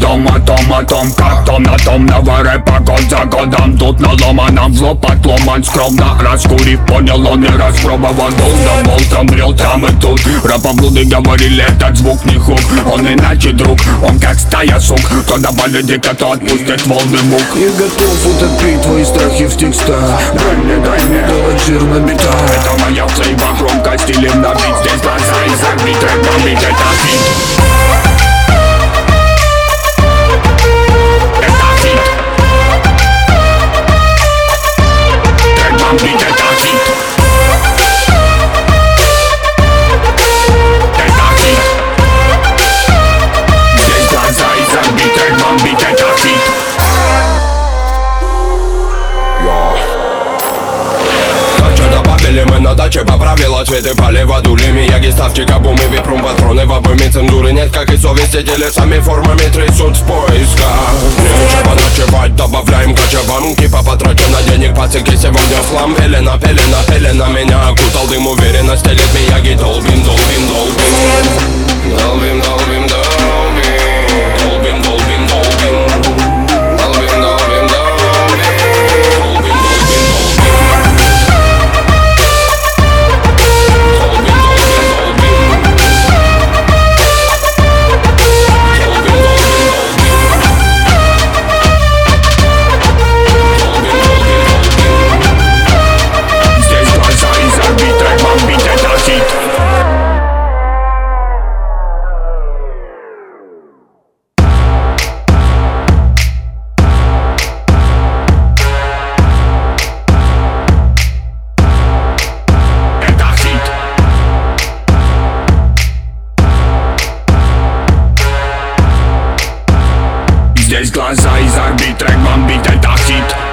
о том, как том на том наваре по год за годом. Тут наломанном в лоб отломан скромно раскурив, понял он и распробовал. Был да болтом, брел там и тут. Рапоблуды говорили, этот звук не хук. Он иначе друг, он как стая сук. Кто добавит дико, то отпустит волны мук. Я готов утопить твои страхи в текстах. Дай мне, делать жир на битах. это моя цейва, громко стилем набить. Здесь глаза и забить, трек бомбить, это хит. Мы на даче по правила цветы полива дулями. Яги, ставьте кабумы, випрум, патроны в обойме. Цензуры нет, как и совести. Телесами формами трясут в поисках. Нечего ночевать, добавляем кочевам. Кипа потрачен на денег, пацики, сегодня слам. Пелена, пелена, пелена, меня окутал дым. Уверенно стелит мияги, долбим, долбим, долбим. Долбим, долбим, долбим. Долбим, долбим, долбим. Здесь глаза из орбит, трек бомбит, это хит.